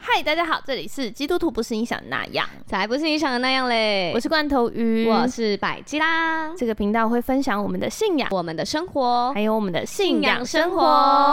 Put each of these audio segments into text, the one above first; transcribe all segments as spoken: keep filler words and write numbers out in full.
嗨，大家好，这里是基督徒不是你想的那样， 才不是你想的那样嘞！ 我是罐头鱼， 我是百基拉。 这个频道会分享我们的信仰、 我们的生活， 还有我们的信仰生活。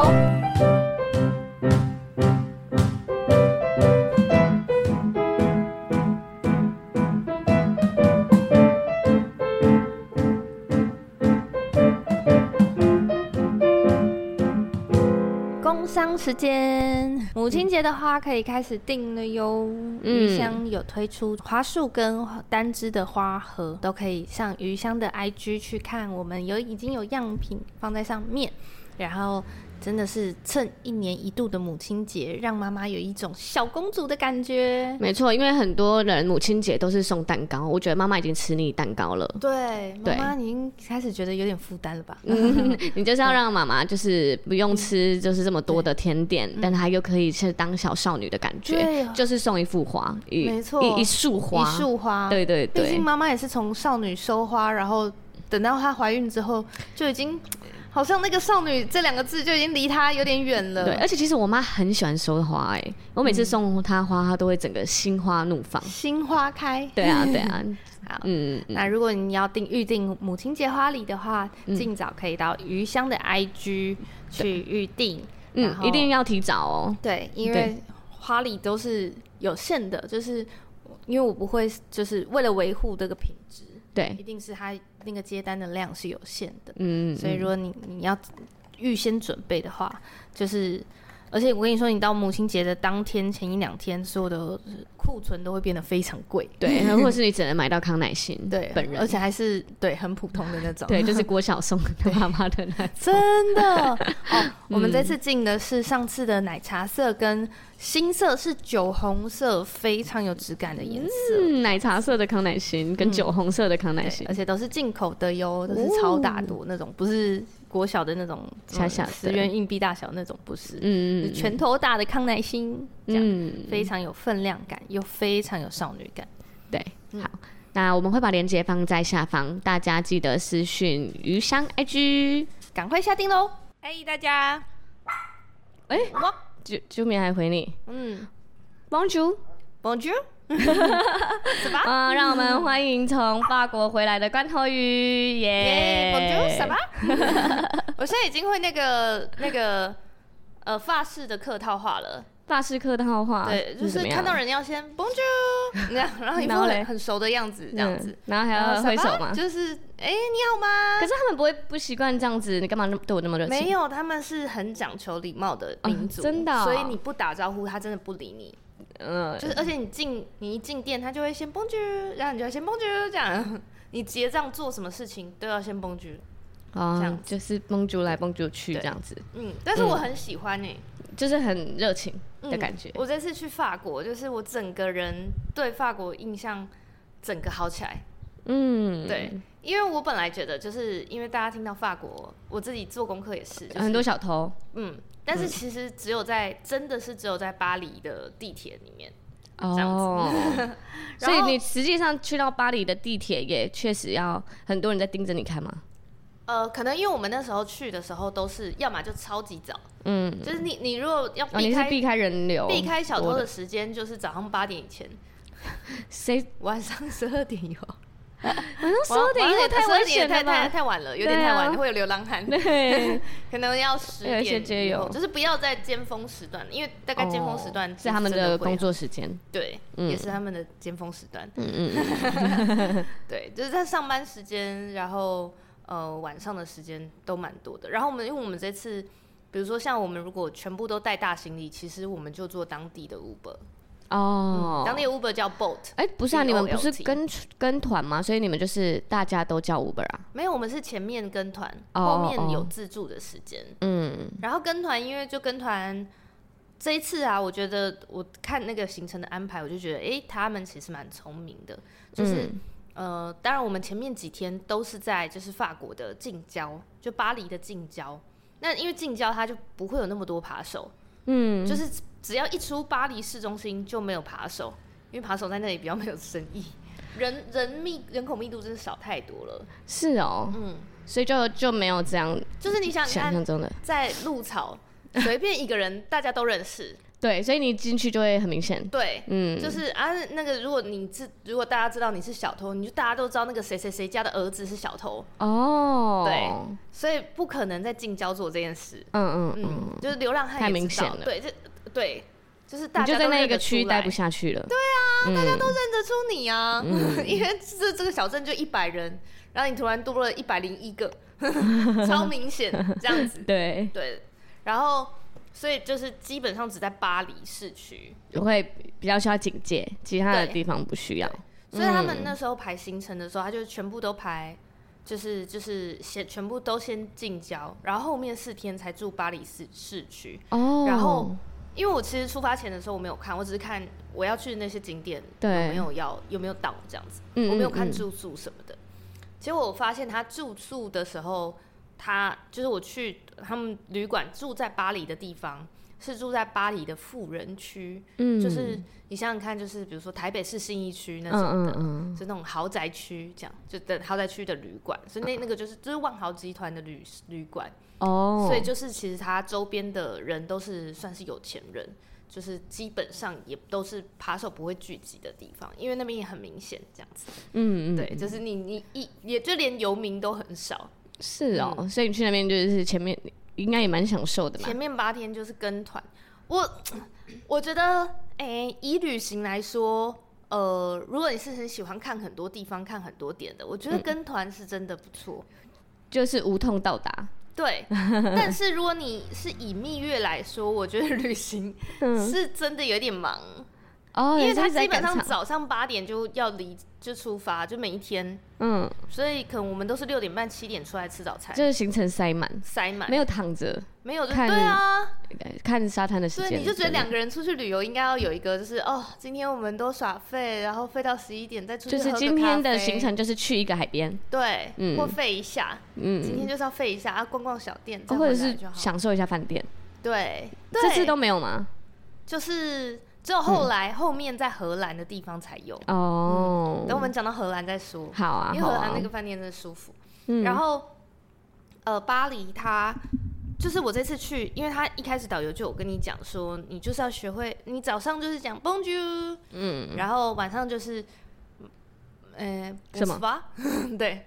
工商时间，母亲节的花可以开始订了哟。鱼香有推出花束跟单支的花盒，都可以上鱼香的 I G 去看，我们有已经有样品放在上面，然后真的是趁一年一度的母亲节，让妈妈有一种小公主的感觉。 没错，因为很多人母亲节都是送蛋糕，我觉得妈妈已经吃腻蛋糕了。 对，妈妈已经开始觉得有点负担了吧？ 嗯，你就是要让妈妈就是不用吃就是这么多的甜点，但她又可以是当小少女的感觉，对，就是送一束花， 没错， 一一束花， 一束花， 对对对。 毕竟妈妈也是从少女收花，然后等到她怀孕之后就已经。好像那个少女这两个字就已经离她有点远了。 对，而且其实我妈很喜欢收花，哎，我每次送她花，她都会整个心花怒放， 心花开。 对啊，对啊。 好，嗯，那如果你要订预定母亲节花礼的话，尽、嗯、早可以到鱼香的 I G 去预定。 嗯，一定要提早哦。 对，因为花礼都是有限的，就是因为我不会，就是为了维护这个品质。对，一定是它那个接单的量是有限的，嗯，所以如果你你要预先准备的话，就是，而且我跟你说，你到母亲节的当天前一两天，所有的库存都会变得非常贵， 对，或者是你只能买到康乃馨， 对，本人，而且还是对很普通的那种， 对，就是国小送的妈妈的那种， 真的哦。我们这次进的是上次的奶茶色跟新色是酒红色，非常有质感的颜色。 嗯，奶茶色的康乃馨跟酒红色的康乃馨、 嗯，而且都是进口的哟，都是超大朵那种，不是国小的那种小小的十元硬币大小那种，不是，嗯，是拳头大的康乃馨，这样、嗯、非常有分量感，又非常有少女感。 对，嗯、好，那我们会把链接放在下方，大家记得私讯鱼香 I G， 赶快下定喽！哎、hey, 大家， 哎、欸，哇！就就没还回你，嗯 ，Bonjour，Bonjour， 是吧？ 啊，让我们欢迎从法国回来的罐头鱼，耶 ，Bonjour， 是吧？我现在已经会那个那个呃法式的客套话了。 法式客套话， 对，就是看到人要先 Bonjour， 然后一副很很熟的样子，这样子， 然后还要挥手嘛， 就是哎、欸、你好吗？ 可是他们不会不习惯这样子，你干嘛对我那么热情？ 没有，他们是很讲求礼貌的民族，哦、 真的、哦， 所以你不打招呼，他真的不理你。嗯，就是而且你进你一进店，他就会先 Bonjour， 然后你就要先 Bonjour， 这样，你结账做什么事情都要先 Bonjour。 哦，这样就是 Bonjour 来 Bonjour 去这样子。 嗯，但是我很喜欢哎、欸嗯，就是很热情的感觉、嗯。 我这次去法国，就是我整个人对法国印象整个好起来。嗯，对，因为我本来觉得，就是因为大家听到法国，我自己做功课也是、就是、 很多小偷。嗯， 但是其实只有在、嗯、真的是只有在巴黎的地铁里面。 哦，所以你实际上去到巴黎的地铁，也确实要很多人在盯着你看吗？ 呃，可能因为我们那时候去的时候都是，要么就超级早，嗯，就是你你如果要避开、哦、 你是避开人流， 避开小偷的时间，就是早上八点以前，谁晚上十二点有？ 晚上十二点有点太危险了吧？ 太太太晚了，有点太晚，啊、会有流浪汉。对，可能要十点以后，就是不要在尖峰时段，因为大概尖峰时段、哦、 是他们的工作时间， 对、嗯，也是他们的尖峰时段。嗯嗯，对，就是在上班时间，然后。呃，晚上的时间都蛮多的。然后我们，因为我们这次，比如说像我们如果全部都带大行李，其实我们就做当地的 Uber。哦、嗯，当地的 Uber 叫 Bolt。 哎、欸，不是啊，你们不是跟跟团吗？所以你们就是大家都叫 Uber 啊？ 没有，我们是前面跟团，后面有自助的时间。嗯，然后跟团，因为就跟团这一次啊，我觉得我看那个行程的安排，我就觉得，哎、欸，他们其实蛮聪明的，就是。嗯呃，当然，我们前面几天都是在就是法国的近郊，就巴黎的近郊。那因为近郊它就不会有那么多扒手，嗯，就是只要一出巴黎市中心就没有扒手，因为扒手在那里比较没有生意，人人密人口密度真的少太多了。 是哦，嗯，所以就就没有这样， 就是你想想象中的在鹿草随便一个人大家都认识， 对，所以你进去就会很明显。 对，嗯，就是啊，那个如果你知，如果大家知道你是小偷，你就大家都知道那个谁谁谁家的儿子是小偷。哦，对，所以不可能在近郊做这件事。嗯嗯嗯，就是流浪汉太明显了。 对，这对，就是大家你就在那个区待不下去了。 对啊，嗯、大家都认得出你啊，嗯、因为这这个小镇就一百人，然后你突然多了一百零一个，超明显这样子。 对对，然后。所以就是基本上只在巴黎市区会比较需要警戒，其他的地方不需要。 所以他们那时候排行程的时候，他就全部都排，就是就是先全部都先近郊，然后后面四天才住巴黎市市区。哦。然后因为我其实出发前的时候我没有看，我只是看我要去的那些景点有没有要有没有到这样子，我没有看住宿什么的。嗯嗯嗯，结果我发现他住宿的时候。他就是我去他们旅馆住在巴黎的地方，是住在巴黎的富人区，嗯，就是你想想看，就是比如说台北市信义区那种的，嗯嗯嗯，是那种豪宅区，这样就的豪宅区的旅馆，所以那那个就是就是万豪集团的旅旅馆哦，所以就是其实他周边的人都是算是有钱人，就是基本上也都是扒手不会聚集的地方，因为那边也很明显这样子，嗯嗯，对，就是你你一也就连游民都很少。 是哦、嗯，所以你去那边就是前面应该也蛮享受的嘛。 前面八天就是跟团，我我觉得，哎、欸，以旅行来说，呃，如果你是很喜欢看很多地方、看很多点的，我觉得跟团是真的不错、嗯， 就是无痛到达。 对，但是如果你是以蜜月来说，我觉得旅行是真的有点忙。哦，因为他基本上早上八点就要离就出发，就每一天，嗯，所以可能我们都是六点半七点出来吃早餐， 就是行程塞满， 塞满， 没有躺着， 没有就对啊， 看沙滩的时间， 对，你就觉得两个人出去旅游应该要有一个，就是哦，今天我们都耍废，然后废到十一点再出去喝个咖啡， 就是今天的行程就是去一个海边， 对，嗯、或废一下，嗯，今天就是要废一下啊，逛逛小店，再或者是享受一下饭店， 对， 这次都没有吗？ 就是。只有后来、嗯、后面在荷兰的地方才有哦、嗯。等我们讲到荷兰再说。 好啊， 因为荷兰那个饭店真的舒服。嗯、然后，呃，巴黎它就是我这次去，因为他一开始导游就有跟你讲说，你就是要学会，你早上就是讲 Bonjour， 嗯，然后晚上就是，呃， 什么？ 对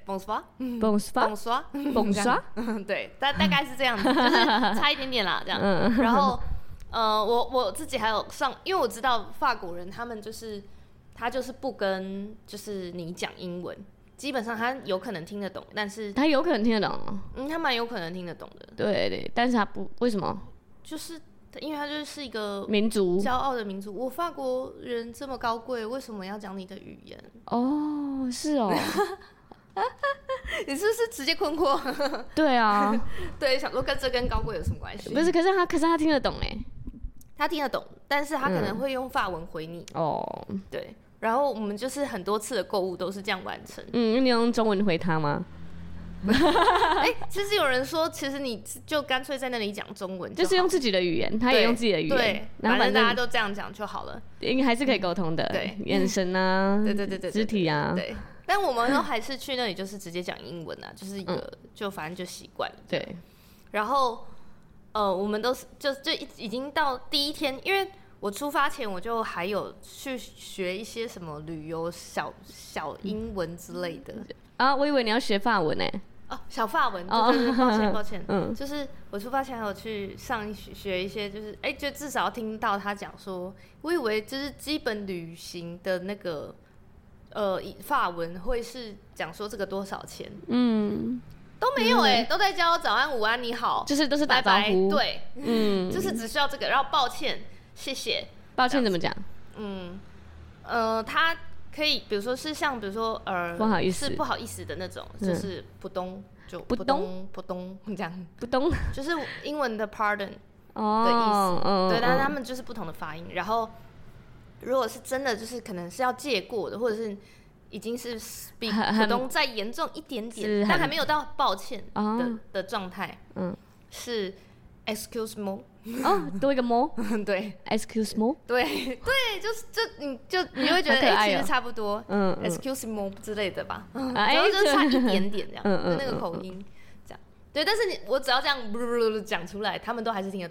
，Bonsoir，Bonsoir，Bonsoir， 对，大大概是这样子，就是差一点点啦，这样。嗯、然后。呃，我我自己还有上，因为我知道法国人他们就是他就是不跟就是你讲英文，基本上他有可能听得懂，但是他有可能听得懂， 嗯，他蛮有可能听得懂的， 对对，但是他不为什么？ 就是因为他就是一个民族骄傲的民族，我法国人这么高贵，为什么要讲你的语言？ 哦，是哦。 你是不是直接困惑？ 对啊， 对，想说跟这跟高贵有什么关系？ 不是，可是他可是他听得懂哎。 他听得懂，但是他可能会用法文回你。哦、嗯，对。然后我们就是很多次的购物都是这样完成。 嗯，你用中文回他吗？ 哎、欸，其实有人说，其实你就干脆在那里讲中文就， 就是用自己的语言，他也用自己的语言， 对，然后反正大家都这样讲就好了， 应该还是可以沟通的。对，眼神啊， 对对对对， 肢体啊， 对。但我们都还是去那里，就是直接讲英文啊，就是一个、嗯、就反正就习惯了。 对， 然后。呃，我们都是就就已经到第一天，因为我出发前我就还有去学一些什么旅游小小英文之类的啊，我以为你要学法文呢、欸。 哦，小法文，对对对，抱歉抱歉，嗯，就是我出发前还有去上学一些，就是哎、欸，就至少听到他讲说，我以为就是基本旅行的那个呃法文会是讲说这个多少钱，嗯。都没有哎、欸嗯，都在教早安、午安、你好， 就是都是打招呼， 拜拜对，嗯，就是只需要这个，然后抱歉、谢谢， 抱歉怎么讲？ 嗯，呃，他可以，比如说是像，比如说呃， 不好意思， 是不好意思的那种，嗯、就是扑通就扑通扑通这样， 扑通， 就是英文的 pardon 的意思，哦嗯、对，但是他们就是不同的发音。然后如果是真的，就是可能是要借过的，或者是。已经是比普通再严重一点点，但还没有到抱歉的、哦、的状态。嗯，是 excuse me， 哦，多一个 more， 对 ，excuse me， 对对，就是就你就你会觉得哎、欸，其实差不多，嗯 ，excuse me 之类的吧，然后就差一点点这样，嗯嗯，就那个口音这样，对，但是你我只要这样讲出来，他们都还是听得懂。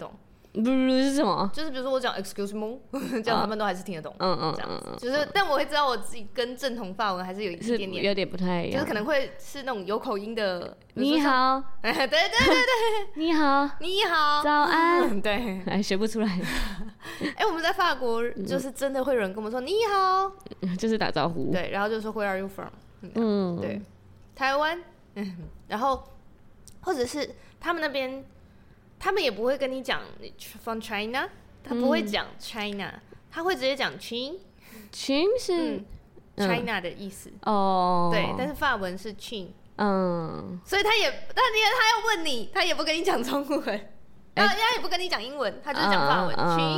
不不是什么？ 就是比如说我讲 excuse me， 这样他们都还是听得懂。 嗯嗯， 这样子就是，但我会知道我自己跟正统法文还是有一点点有点不太一样， 就是可能会是那种有口音的。 你好， 对对对对， 你好， 你好， 早安， 对， 哎，学不出来。 哎，我们在法国就是真的会有人跟我们说你好， 就是打招呼。 对，然后就说 Where are you from？ 嗯，对，台湾，然后或者是他们那边。他们也不会跟你讲 from China， 他不会讲 China，、嗯、他会直接讲 Chin。Chin 是、 嗯、China 的意思哦， 对，但是法文是 Chin， 嗯， 所以他也，但因为他要问你，他也不跟你讲中文，欸、他他也不跟你讲英文，他就是讲法文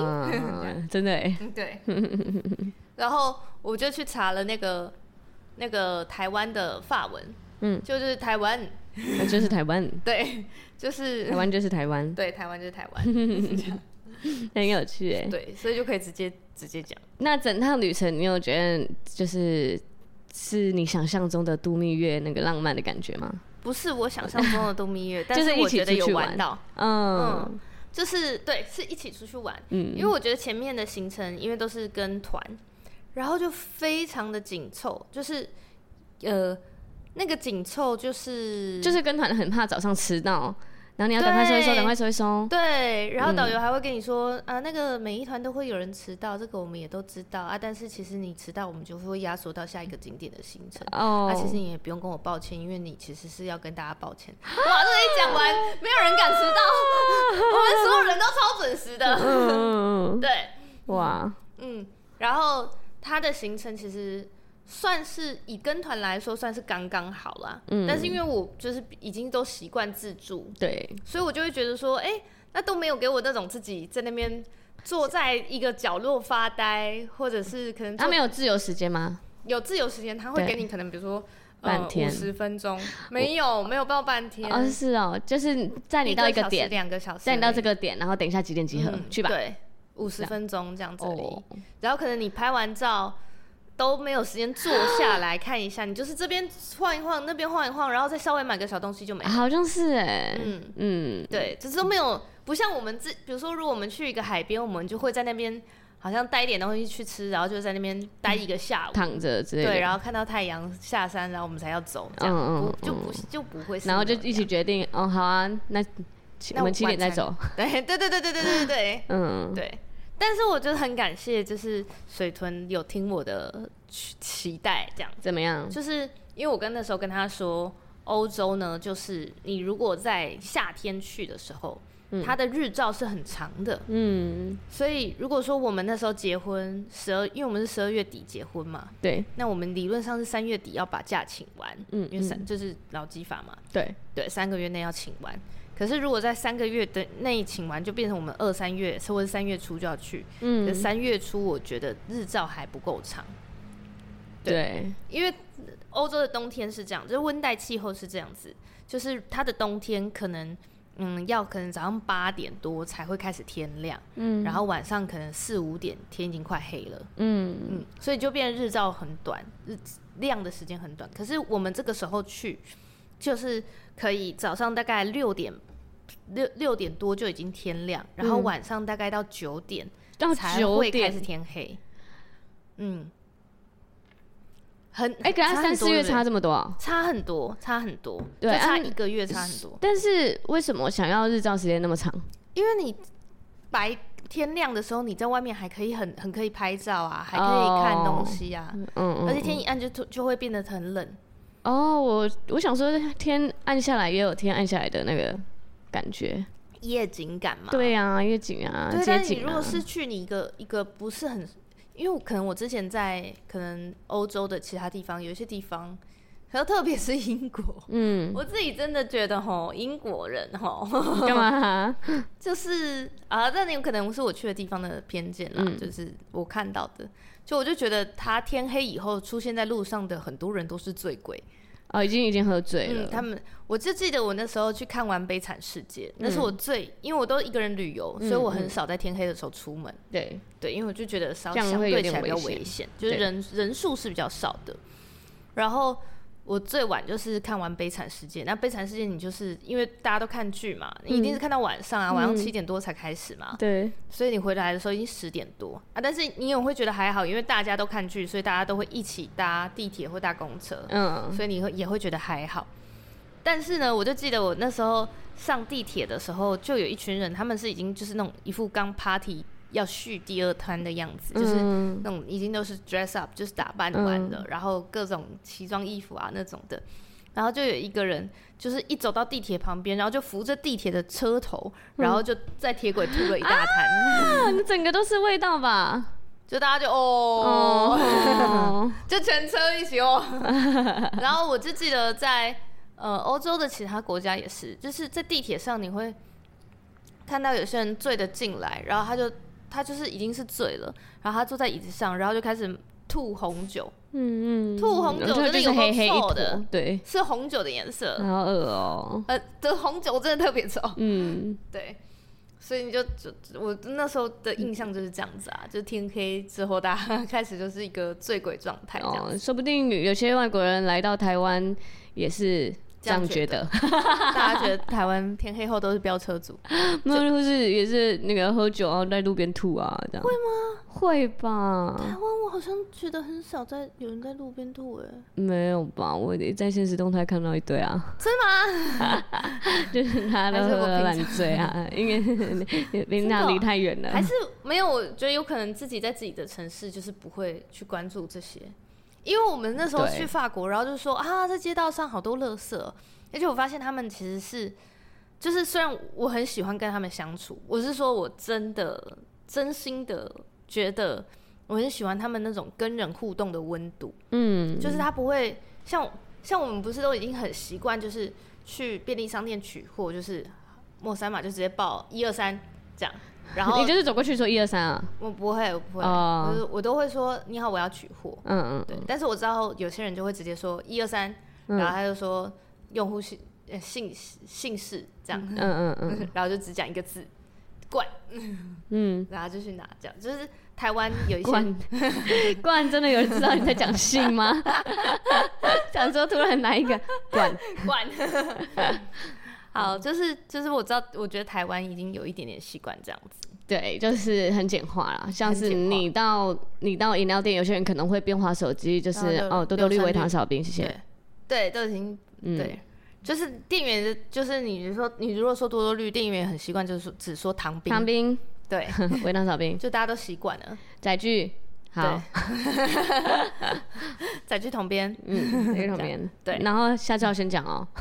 Chin， 真的哎， 对。然后我就去查了那个那个台湾的法文，嗯，就是台湾。 就是台湾， 对，就是台湾就是台湾， 对，台湾就是台湾， 很有趣哎。 对，所以就可以直接直接讲。 那整趟旅程，你有觉得就是是你想象中的度蜜月那个浪漫的感觉吗？ 不是我想象中的度蜜月，但是我觉得有玩到，嗯, 嗯，就是对，是一起出去玩，嗯，因为我觉得前面的行程因为都是跟团，然后就非常的紧凑，就是呃。那个紧凑就是就是跟团很怕早上迟到，然后你要赶快收一收，赶快收一收。 对，然后导游还会跟你说、嗯、啊，那个每一团都会有人迟到，这个我们也都知道啊。但是其实你迟到，我们就会压缩到下一个景点的行程。哦，啊，其实你也不用跟我抱歉，因为你其实是要跟大家抱歉。哇，这一讲完，没有人敢迟到，我们所有人都超准时的。嗯，对，哇，嗯，然后他的行程其实。算是以跟团来说算是刚刚好啦、嗯，但是因为我就是已经都习惯自助，对，所以我就会觉得说，哎、欸，那都没有给我那种自己在那边坐在一个角落发呆，或者是可能他没有自由时间吗？ 有自由时间，他会给你可能比如说半天五十分钟，没有没有到半天， 哦是哦，就是在你到一个点两个小时， 在你到这个点，然后等一下几点集合、嗯、去吧， 对，五十分钟这样子而已、哦，然后可能你拍完照。都没有时间坐下来看一下，你就是这边晃一晃，那边晃一晃，然后再稍微买个小东西就没了。 好像是哎， 嗯嗯，对，就是都没有，不像我们自，比如说，如果我们去一个海边，我们就会在那边好像带一点东西去吃，然后就在那边待一个下午， 躺着之类的， 对，然后看到太阳下山，然后我们才要走，这样，嗯嗯嗯就不就不会是， 然后就一起决定，哦，好啊，那我们七点再走。 对对对对对对对对，嗯，对。但是我就很感谢，就是水豚有听我的期待，这样怎么样？ 就是因为我跟那时候跟他说，欧洲呢，就是你如果在夏天去的时候，嗯、它的日照是很长的，嗯，所以如果说我们那时候结婚十二，因为我们是十二月底结婚嘛， 对， 那我们理论上是三月底要把假请完，嗯，因为三就是劳基法嘛， 对对，三个月内要请完。可是如果在三个月的内请完，就变成我们二三月或者三月初就要去。嗯，三月初我觉得日照还不够长。对，对因为欧洲的冬天是这样，就是温带气候是这样子，就是它的冬天可能嗯要可能早上八点多才会开始天亮，嗯，然后晚上可能四五点天已经快黑了，嗯嗯，所以就变成日照很短，日亮的时间很短。可是我们这个时候去。就是可以早上大概六点六六点多就已经天亮，然后晚上大概到九点才会开始天黑。嗯，很哎，跟他三四月差这么多、啊，差很多，差很多，对，差一个月差很多。 但是为什么想要日照时间那么长？ 因为你白天亮的时候，你在外面还可以很很可以拍照啊，还可以看东西啊，嗯嗯，而且天一暗就就会变得很冷。 哦，我我想说，天暗下来也有天暗下来的那个感觉， 夜景感嘛。 对啊，夜景啊， 对， 街景啊。 但你如果是去你一个一个不是很，因为可能我之前在可能欧洲的其他地方，有一些地方，然后特别是英国，嗯，我自己真的觉得吼，英国人吼， 干嘛？ 就是啊，但有可能是我去的地方的偏见啦，嗯、就是我看到的。就我就觉得他天黑以后出现在路上的很多人都是醉鬼， 哦，已经已经喝醉了。 嗯，他们，我就记得我那时候去看完《悲惨世界》嗯，那是我最，因为我都一个人旅游，嗯、所以我很少在天黑的时候出门。对对，因为我就觉得稍相对起来比较危险，就是人人数是比较少的。然后我最晚就是看完《悲惨世界》，那《悲惨世界》你就是因为大家都看剧嘛，你一定是看到晚上啊，嗯、晚上七点多才开始嘛， 对， 所以你回来的时候已经十点多啊。但是你也会觉得还好，因为大家都看剧，所以大家都会一起搭地铁或搭公车，嗯，所以你会也会觉得还好。但是呢，我就记得我那时候上地铁的时候，就有一群人，他们是已经就是那种一副刚 party。要续第二摊的样子，就是那种已经都是 dress up， 就是打扮完了，嗯、然后各种奇装异服啊那种的，然后就有一个人，就是一走到地铁旁边，然后就扶着地铁的车头，嗯、然后就在铁轨吐了一大滩， 啊，你整个都是味道吧？ 就大家就哦，哦就全车一起哦。然后我就记得在呃欧洲的其他国家也是，就是在地铁上你会看到有些人醉的进来，然后他就。他就是已经是醉了，然后他坐在椅子上，然后就开始吐红酒。嗯嗯，吐红酒真的有够臭的， 对， 是红酒的颜色， 好恶哦。 呃，这红酒真的特别臭。嗯，对，所以你就就我那时候的印象就是这样子啊，就是天黑之后大家开始就是一个醉鬼状态这样子。 哦，说不定有些外国人来到台湾也是。这样觉得， 大家觉得台湾天黑后都是飙车族， 没有，或是也是那个喝酒然后在路边吐啊，这样会吗？ 会吧。 台湾我好像觉得很少在有人在路边吐，哎， 没有吧？我在现实动态看到一堆啊， 真的吗？ 就是他都喝烂醉啊，因为离那离太远了， 还是没有？我觉得有可能自己在自己的城市就是不会去关注这些。因为我们那时候去法国，然后就说啊，在街道上好多垃圾，而且我发现他们其实是，就是虽然我很喜欢跟他们相处，我是说我真的真心的觉得我很喜欢他们那种跟人互动的温度，嗯，就是他不会像像我们不是都已经很习惯，就是去便利商店取货，就是莫三码就直接报一二三这样。然后你就是走过去说一二三啊？ 我不会，我不会， uh, 我, 我都会说你好，我要取货。嗯嗯，对。但是我知道有些人就会直接说一二三，然后他就说用户姓姓姓氏这样，嗯嗯嗯，然后就只讲一个字，罐，嗯，然后就去拿，这样就是台湾有一些罐，罐真的有人知道你在讲姓吗？想说突然拿一个罐罐。好，就是就是我知道，我觉得台湾已经有一点点习惯这样子。 对，就是很简化啦，像是你到你到饮料店，有些人可能会边滑手机，就是哦多多绿微糖少冰，谢谢。 对，都已经、嗯、对，就是店员的，就是你说你如果说多多绿，店员很习惯就是说只说糖冰， 糖冰， 对， 微糖少冰， 就大家都习惯了。 载具。好， 载具统编， 嗯，载具统编， 对， 然后下次要先讲哦。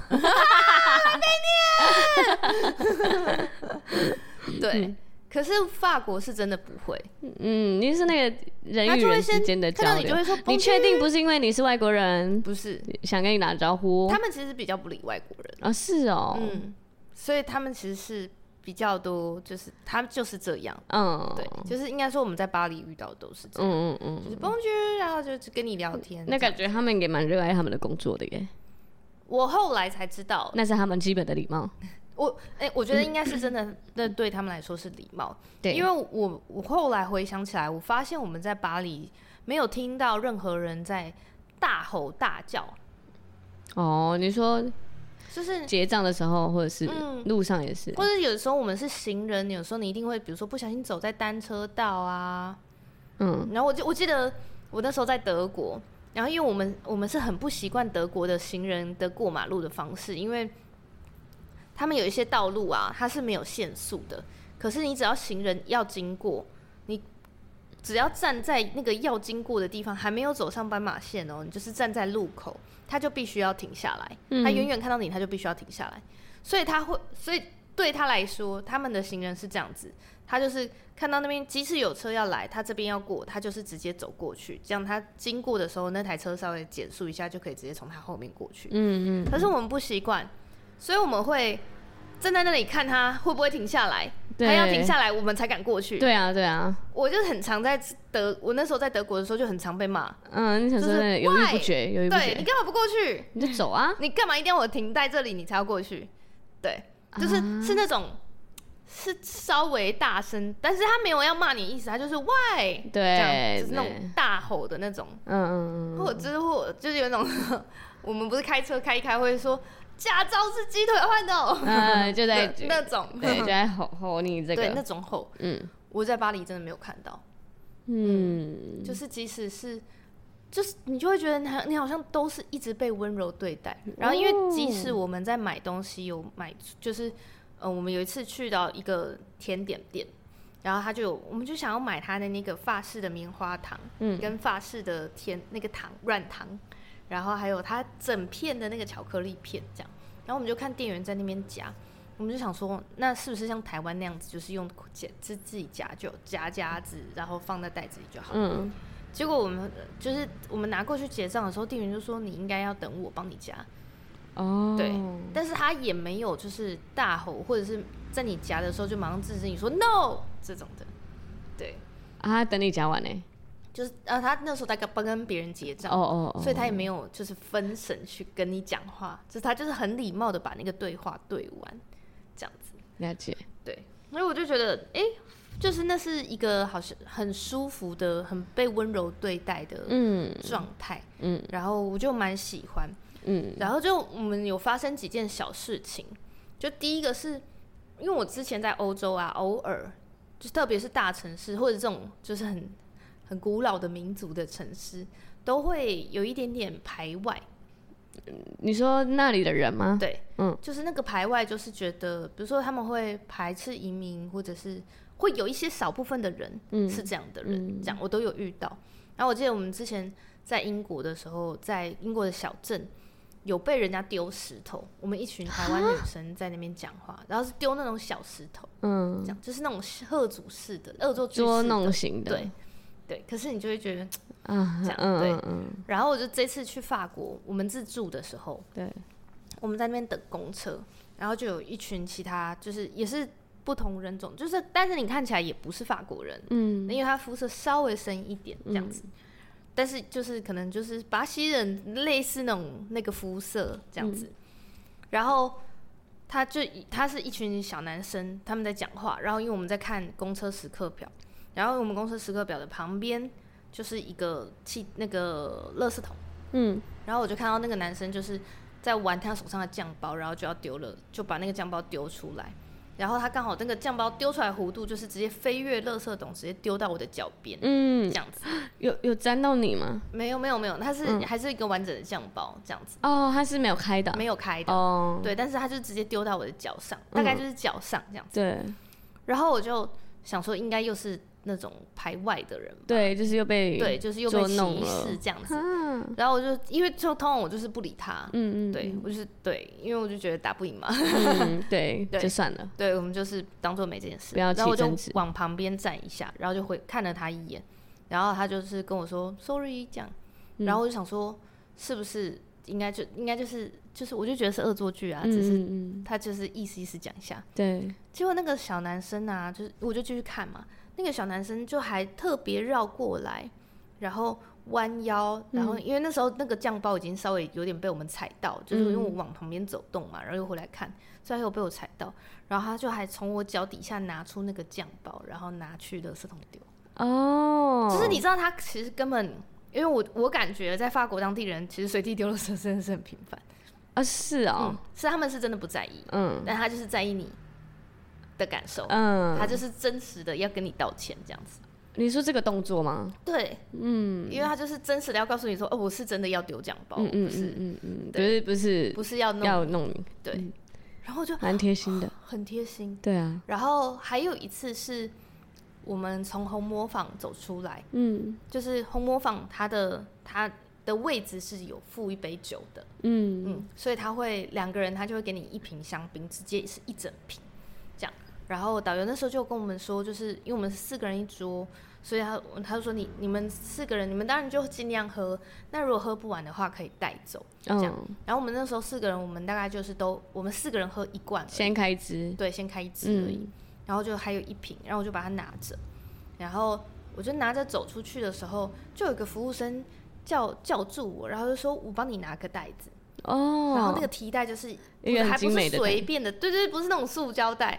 对、嗯，可是法国是真的不会， 嗯，你是那个人与人之间的交流， 你就会说， 你确定不是因为你是外国人？ 不是， 想跟你打招呼。 他们其实比较不理外国人啊、哦，是哦， 嗯，所以他们其实是。比较多就是他们就是这样，嗯，对，就是应该说我们在巴黎遇到的都是这样，嗯嗯嗯，就是 Bonjour， 然后就跟你聊天， 那感觉他们也蛮热爱他们的工作的耶。 我后来才知道， 那是他们基本的礼貌。 我哎、欸，我觉得应该是真的，那对他们来说是礼貌。对，因为我我后来回想起来，我发现我们在巴黎没有听到任何人在大吼大叫。 哦，你说。 就是结账的时候，或者是路上也是， 嗯、或者有时候我们是行人，有时候你一定会，比如说不小心走在单车道啊，嗯，然后我就我记得我那时候在德国，然后因为我们我们是很不习惯德国的行人的过马路的方式，因为他们有一些道路啊，它是没有限速的，可是你只要行人要经过，你只要站在那个要经过的地方，还没有走上斑马线哦，你就是站在路口。他就必须要停下来，嗯、他远远看到你，他就必须要停下来，所以他会，所以对他来说，他们的行人是这样子，他就是看到那边即使有车要来，他这边要过，他就是直接走过去，这样他经过的时候，那台车稍微减速一下，就可以直接从他后面过去。嗯嗯。可是我们不习惯，所以我们会站在那里看他会不会停下来，他要停下来，我们才敢过去。 对啊，对啊。 我就很常在德，我那时候在德国的时候就很常被骂。 嗯，你想说犹豫不决，犹豫不决。 对，你干嘛不过去？ 你就走啊！ 你干嘛一定要我停在这里，你才要过去？对，就是、啊、是那种是稍微大声，但是他没有要骂你的意思，他就是喂， 对， 这样就是那种大吼的那种， 嗯嗯嗯， 或者就是或就是有那种我们不是开车开一开会说驾照是鸡腿换的、哦， 嗯，就在那种， 对，就在吼吼你这个， 对那种吼，嗯，我在巴黎真的没有看到，嗯，嗯就是即使是。就是你就会觉得你好像都是一直被温柔对待，然后因为即使我们在买东西有买，就是呃我们有一次去到一个甜点店，然后他就有我们就想要买他的那个法式的棉花糖，嗯，跟法式的甜那个糖软糖，然后还有他整片的那个巧克力片这样，然后我们就看店员在那边夹，我们就想说那是不是像台湾那样子，就是用夹自自己夹就夹夹子，然后放在袋子里就好，嗯。结果我们就是我们拿过去结账的时候，店员就说你应该要等我帮你夹。哦，对，但是他也没有就是大吼，或者是在你夹的时候就马上制止你说 no 这种的。对， 啊，他等你夹完呢， 就是啊，他那时候大概帮跟别人结账，哦哦哦，所以他也没有就是分神去跟你讲话，就是他就是很礼貌的把那个对话对完，这样子。 了解。 对，所以我就觉得，哎、欸。就是那是一个好像很舒服的、很被温柔对待的状态，嗯，嗯，然后我就蛮喜欢，嗯，然后就我们有发生几件小事情，就第一个是因为我之前在欧洲啊，偶尔就特别是大城市或者这种就是很很古老的民族的城市，都会有一点点排外。 你说那里的人吗？ 对，嗯，就是那个排外，就是觉得，比如说他们会排斥移民，或者是会有一些少部分的人是这样的人，嗯、这样我都有遇到。然后我记得我们之前在英国的时候，在英国的小镇有被人家丢石头，我们一群台湾女生在那边讲话，然后是丢那种小石头，嗯，这样就是那种贺主式的、恶作剧式的捉弄型的， 对。对，可是你就会觉得啊，这样嗯对，嗯嗯然后我就这次去法国，我们自助的时候，对，我们在那边等公车，然后就有一群其他就是也是不同人种，就是但是你看起来也不是法国人，嗯，因为他肤色稍微深一点这样子，嗯、但是就是可能就是巴西人类似那种那个肤色这样子，嗯、然后他就他是一群小男生，他们在讲话，然后因为我们在看公车时刻表。然后我们公司时刻表的旁边就是一个气那个垃圾桶，嗯，然后我就看到那个男生就是在玩他手上的酱包，然后就要丢了，就把那个酱包丢出来，然后他刚好那个酱包丢出来弧度就是直接飞越垃圾桶，直接丢到我的脚边，嗯，这样子。 有有沾到你吗？ 没有没有没有，它是、嗯、还是一个完整的酱包这样子。 哦，它是没有开的， 没有开的，哦，对，但是它就直接丢到我的脚上，大概就是脚上这样子。 对， 然后我就想说，应该又是。那种排外的人， 对，就是又被对，就是又被歧视这样子。然后我就因为就通常我就是不理他，嗯嗯，对我就是对，因为我就觉得打不赢嘛， 嗯，对，对，就算了。 对，我们就是当做没这件事， 不要起争执。 然后我就往旁边站一下，然后就会看了他一眼，然后他就是跟我说 sorry 这样，然后我就想说是不是应该就应该就是就是，我就觉得是恶作剧啊，只是他就是意思意思讲一下。 对， 结果那个小男生啊，就是我就继续看嘛。那个小男生就还特别绕过来，然后弯腰，然后因为那时候那个酱包已经稍微有点被我们踩到，就是因为我往旁边走动嘛，然后又回来看，所以他有被我踩到，然后他就还从我脚底下拿出那个酱包，然后拿去垃圾桶丢。哦，就是你知道他其实根本，因为我我感觉在法国当地人其实随地丢垃圾真的是很频繁啊，是哦、 嗯，是他们是真的不在意，嗯，但他就是在意你的感受，嗯，他就是真实的要跟你道歉这样子。 你说这个动作吗？ 对，嗯，因为他就是真实的要告诉你说，哦，我是真的要丢酱包， 嗯不是， 嗯嗯，不是不是不是要弄要弄你， 对， 嗯、 然后就蛮贴心的， 很贴心， 对啊。 然后还有一次是我们从红磨坊走出来，嗯，就是红磨坊它的它的位置是有附一杯酒的，嗯嗯，所以他会两个人他就会给你一瓶香槟，直接是一整瓶。然后导游那时候就跟我们说，就是因为我们是四个人一桌，所以他他就说你你们四个人，你们当然就尽量喝，那如果喝不完的话可以带走，这样。嗯、然后我们那时候四个人，我们大概就是都我们四个人喝一罐， 先开一支， 对，先开一支而已。嗯、然后就还有一瓶，然后我就把它拿着，然后我就拿着走出去的时候，就有一个服务生叫叫住我，然后就说我帮你拿个袋子。哦，然后那个提袋就是还不是随便的，对对，不是那种塑胶袋。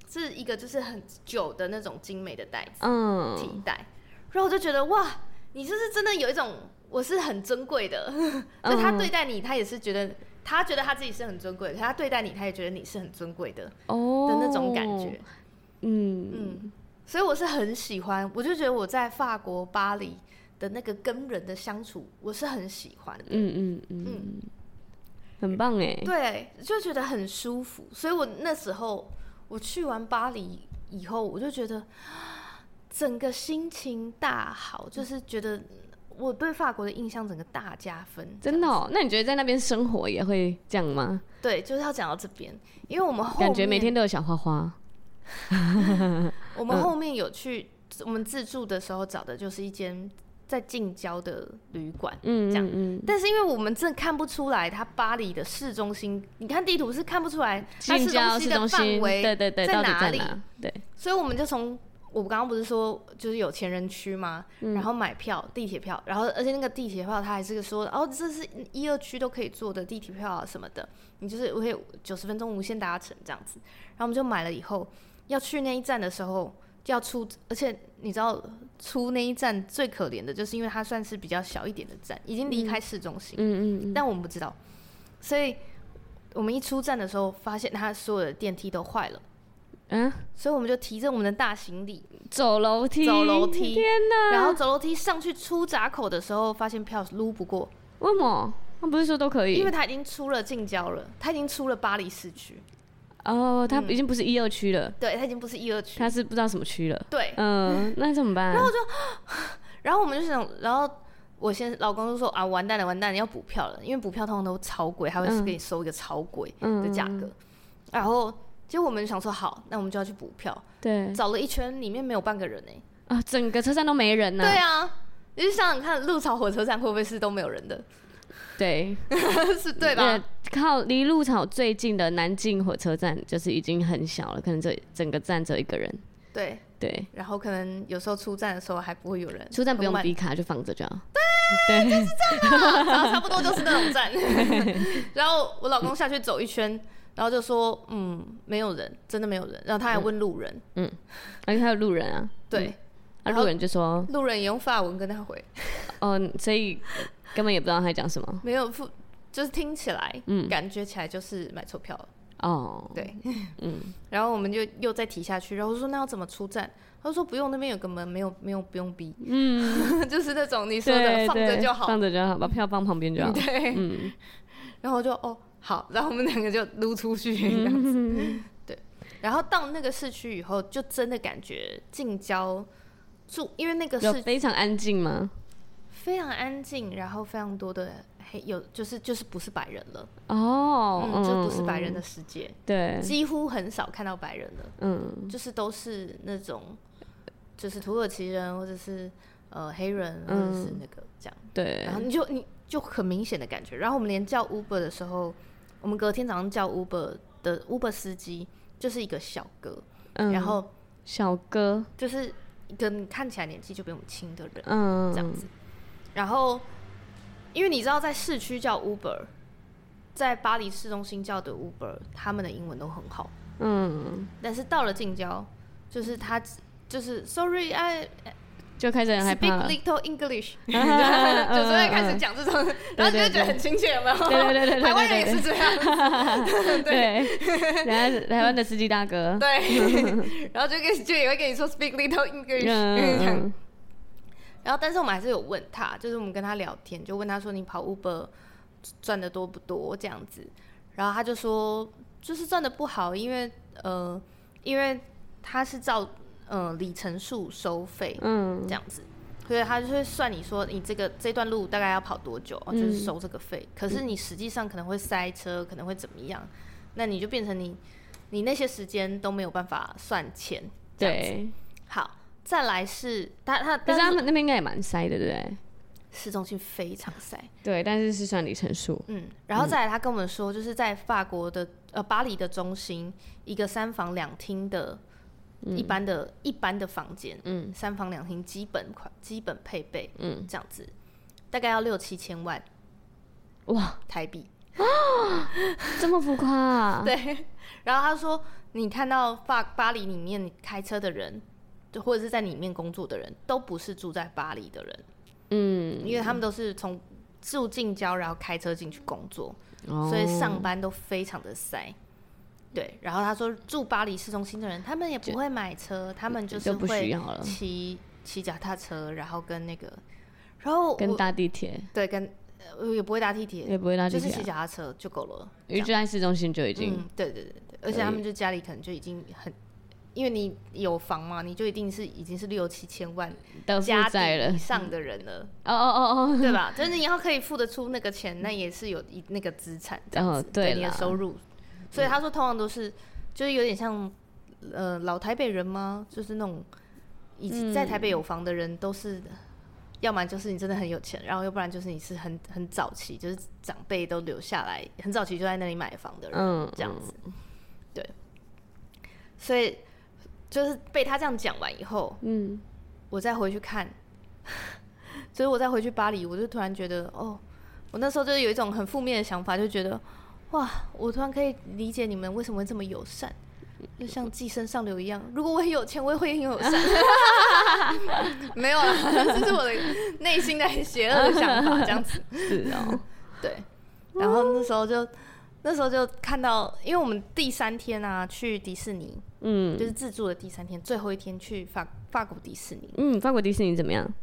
是一个就是很久的那种精美的袋子，嗯，提袋，然后我就觉得哇，你就是真的有一种我是很珍贵的，就他对待你，他也是觉得他觉得他自己是很尊贵的，可他对待你，他也觉得你是很尊贵的，哦的那种感觉，嗯嗯，所以我是很喜欢，我就觉得我在法国巴黎的那个跟人的相处，我是很喜欢的，嗯嗯嗯。嗯很棒哎， 对，就觉得很舒服，所以我那时候我去完巴黎以后，我就觉得整个心情大好，就是觉得我对法国的印象整个大加分。 真的哦？那你觉得在那边生活也会这样吗？ 对，就是要讲到这边，因为我们后面感觉每天都有小花花。 我们后面有去，嗯、我们自助的时候找的就是一间在近郊的旅馆，嗯，这样，嗯，但是因为我们真的看不出来，它巴黎的市中心，你看地图是看不出来它市中心的范围对对对在哪里， 对， 所以我们就从我刚刚不是说就是有钱人区吗？嗯、然后买票，地铁票，然后而且那个地铁票它还是说，哦，这是一二区都可以坐的地铁票啊什么的，你就是可以九十分钟无限搭乘这样子，然后我们就买了以后，要去那一站的时候。要出，而且你知道出那一站最可怜的就是因为它算是比较小一点的站，已经离开市中心，嗯嗯嗯，但我们不知道，所以我们一出站的时候，发现它所有的电梯都坏了，嗯，所以我们就提着我们的大行李走楼梯， 走楼梯， 天哪！ 然后走楼梯上去出闸口的时候，发现票撸不过， 为什么？他不是说都可以？ 因为他已经出了近郊了，他已经出了巴黎市区。 哦，他已经不是一二区了， 对，他已经不是一二区， 他是不知道什么区了。 对， 嗯，那怎么办？ 然后就，然后我们就想，然后我先老公就说啊，完蛋了，完蛋了，要补票了，因为补票通常都超贵，他会给你收一个超贵的价格。嗯、然后结果我们就想说，好，那我们就要去补票。对，找了一圈，里面没有半个人哎、 欸，啊，整个车站都没人呢、啊。 对啊，你就想想看，鹿草火车站会不会是都没有人的？ 对， 是对吧？ 靠离鹿草最近的南进火车站就是已经很小了，可能这整个站只有一个人。 对对，然后可能有时候出站的时候还不会有人， 出站不用逼卡就放着就好。 对，对就是这样啊，然后差不多就是那种站。然后我老公下去走一圈，然后就说：“嗯，没有人，真的没有人。”然后他还问路人，嗯， 而且他有路人啊， 对， 啊，路人就说， 路人也用法文跟他回， 哦，所以。根本也不知道他在讲什么， 没有，就是听起来，嗯，感觉起来就是买错票了。哦，对，嗯，然后我们就又再提下去，然后我说那要怎么出站？他说不用，那边有个门，没有，没有，不用逼。嗯，就是那种你说的放着就好， 放着就好，把票放旁边就好。 对，嗯，然后就哦好，然后我们两个就撸出去这样子。嗯、对，然后到那个市区以后，就真的感觉近郊住，因为那个是非常安静吗？ 非常安静，然后非常多的黑有，就是就是不是白人了哦，嗯，就不是白人的世界，对，几乎很少看到白人了，嗯，就是都是那种，就是土耳其人或者是呃黑人或者是那个这样，对，然后你就你就很明显的感觉，然后我们连叫 Uber 的时候，我们隔天早上叫 Uber 的 Uber 司机就是一个小哥，嗯，然后小哥就是一个看起来年纪就比我们轻的人，嗯，这样子。然后，因为你知道，在市区叫 Uber， 在巴黎市中心叫的 Uber， 他们的英文都很好。嗯，但是到了近郊，就是他就是 Sorry I 就开始很害怕了 ，Speak little English， 就是会开始讲这种，然后就会觉得很亲切，有没有？ 对对对对， 台湾人也是这样子， 对，台湾台湾的司机大哥， 对，然后就跟就也会跟你说 Speak little English。然后，但是我们还是有问他，就是我们跟他聊天，就问他说：“你跑 Uber 赚的多不多？”这样子，然后他就说：“就是赚的不好，因为呃，因为他是照呃里程数收费，嗯，这样子，所以他就会算你说你这个这段路大概要跑多久，嗯、就是收这个费。可是你实际上可能会塞车，可能会怎么样？那你就变成你你那些时间都没有办法算钱，这样子。对，好。”再来是他他， 可是他们那边应该也蛮塞的，对不对？ 市中心非常塞， 对，但是是算里程数。 嗯，然后再来他跟我们说，就是在法国的呃巴黎的中心，一个三房两厅的、嗯、一般的一般的房间，嗯，三房两厅基本款基本配备，嗯，这样子大概要六七千万，哇，台币。 这么浮夸啊？ 对，然后他说你看到巴巴黎里面开车的人，或者是在里面工作的人，都不是住在巴黎的人，嗯，因为他们都是从住近郊，然后开车进去工作，哦、所以上班都非常的塞。对，然后他说住巴黎市中心的人，他们也不会买车，他们就是会骑骑脚踏车，然后跟那个，然后跟搭地铁， 对，跟也不会搭地铁， 也不会搭地铁、啊， 就是骑脚踏车就够了。 因为就在市中心就已经， 嗯，对对对对，而且他们就家里可能就已经很，因为你有房嘛，你就一定是已经是六七千万家底以上的人了。哦哦哦哦，对吧？就是你要可以付得出那个钱，那也是有一那个资产这样子，哦、对你的收入。所以他说，通常都是就是有点像呃老台北人吗？就是那种以及在台北有房的人，都是、嗯、要么就是你真的很有钱，然后要不然就是你是很很早期，就是长辈都留下来很早期就在那里买房的人，嗯、这样子。对，所以就是被他这样讲完以后，嗯，我再回去看，所以我再回去巴黎，我就突然觉得，哦，我那时候就有一种很负面的想法，就觉得。哇！我突然可以理解你们为什么会这么友善，就像寄生上流一样。如果我很有钱，我也会很友善。没有啦，这是我的内心的很邪恶的想法，这样子。 是哦， 对。然后那时候就那时候就看到，因为我们第三天啊去迪士尼，嗯，就是自助的第三天，最后一天去法法国迪士尼。 嗯，法国迪士尼怎么样？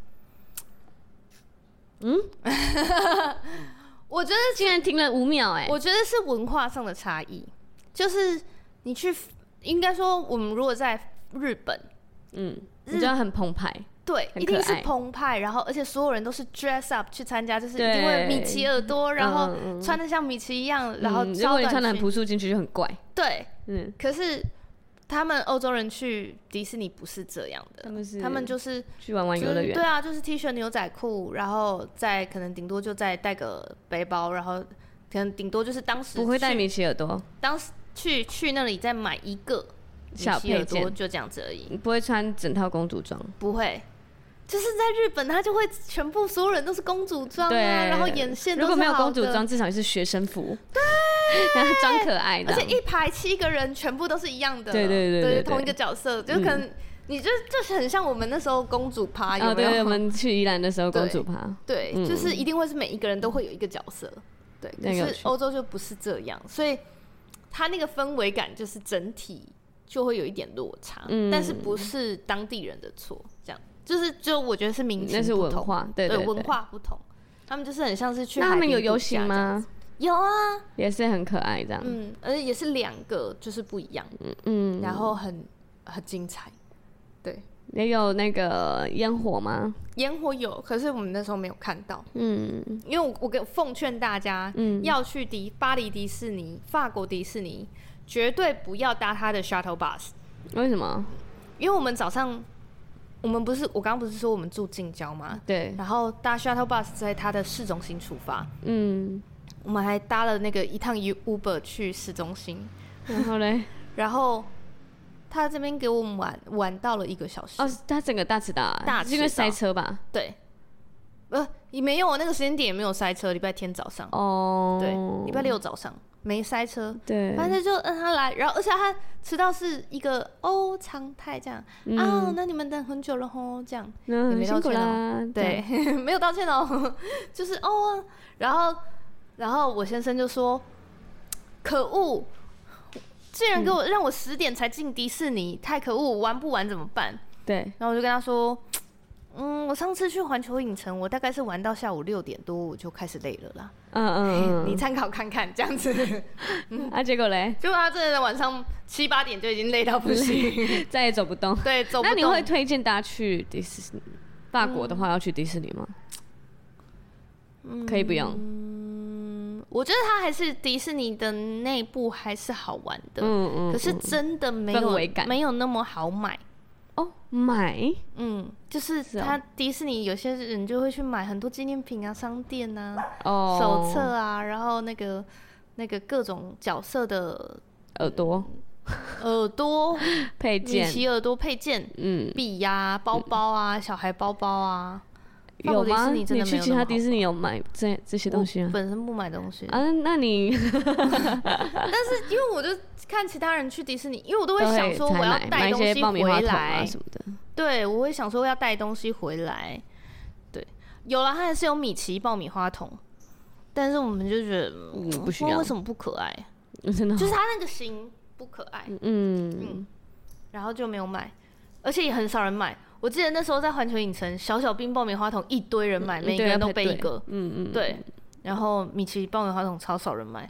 嗯。 我觉得竟然停了五秒哎、欸！ 我觉得是文化上的差异，就是你去，应该说我们如果在日本， 嗯，你觉得很澎湃， 对，一定是澎湃，然后而且所有人都是 dress up 去参加，就是因为米奇耳朵，然后穿得像米奇一样，嗯、然后如果你穿得很朴素进去就很怪， 对，嗯，可是。他们欧洲人去迪士尼不是这样的，他们是他们就是去玩玩游乐园， 对啊，就是 T 恤牛仔裤，然后再可能顶多就再带个背包，然后可能顶多就是当时不会带米奇耳朵， 当时去去那里再买一个小配件， 就这样子而已， 不会穿整套公主装， 不会。就是在日本，他就会全部所有人都是公主装啊，然后眼线都是好的。 如果没有公主装，至少是学生服。对，然后装可爱的， 而且一排七个人全部都是一样的。 对对 对, 对, 对， 同一个角色，就可能、嗯、你就就是很像我们那时候公主趴，有没有？ 哦，对，我们去宜兰的时候公主趴。 对，对嗯、就是一定会是每一个人都会有一个角色。对，可是欧洲就不是这样，所以它那个氛围感就是整体就会有一点落差，嗯、但是不是当地人的错，这样。就是，就我觉得是民情不同， 那是文化，对对对， 对文化不同，他们就是很像是去海边。 那他们有游行吗？ 有啊， 也是很可爱这样。 嗯，而且也是两个，就是不一样，嗯嗯，然后很很精彩，对。 也有那个烟火吗？ 烟火有，可是我们那时候没有看到。嗯，因为我我给奉劝大家，嗯，要去迪巴黎迪士尼、法国迪士尼，绝对不要搭他的 shuttle bus。 为什么？ 因为我们早上。我们不是，我刚刚不是说我们住近郊吗？ 对。 然后搭 shuttle bus 在它的市中心出发。嗯。我们还搭了那个一趟 Uber 去市中心。 然后嘞？ 然后他这边给我们晚晚到了一个小时。 哦，他整个大迟到啊？大迟到，是因为塞车吧？ 对。呃，也没有，那个时间点也没有塞车。礼拜天早上。哦。对，礼拜六早上。没塞车， 对， 反正就让他来，然后而且他迟到是一个哦常态这样，嗯、啊，那你们等很久了吼，这样， 嗯， 也没道歉哦， 对，没有道歉哦，就是哦，然后然后我先生就说，可恶，竟然给我、嗯、让我十点才进迪士尼，太可恶，玩不玩怎么办？ 对， 然后我就跟他说。嗯，我上次去环球影城，我大概是玩到下午六点多，我就开始累了啦。嗯嗯嗯，你参考看看，这样子。 嗯、啊，结果嘞？ 结果他真的晚上七八点就已经累到不行， 再也走不动。 对，走不动。 那你会推荐大家去迪士尼？法国的话要去迪士尼吗？嗯，可以不用。 嗯，我觉得它还是迪士尼的内部还是好玩的。嗯嗯。可是真的没有氛围感， 没有那么好买。 哦，买， 嗯，就是他迪士尼有些人就会去买很多纪念品啊，商店啊， 哦， 手册啊，然后那个那个各种角色的耳朵、 耳朵配件、 米奇耳朵配件，嗯，笔呀、啊、包包啊、嗯，小孩包包啊， 有吗？ 你去其他迪士尼有买这这些东西啊？ 我本身不买东西啊，那你但是因为我就看其他人去迪士尼，因为我都会想说我要带东西回来、 啊、什么的。 对，我会想说要带东西回来。对，有了，它还是有米奇爆米花桶，但是我们就觉得嗯不需要，为什么不可爱？ 真的、哦， 就是它那个型不可爱。嗯嗯，然后就没有买，而且也很少人买。我记得那时候在环球影城，小小冰爆米花桶一堆人买，每个人都背一个。嗯嗯，对。然后米奇爆米花桶超少人买。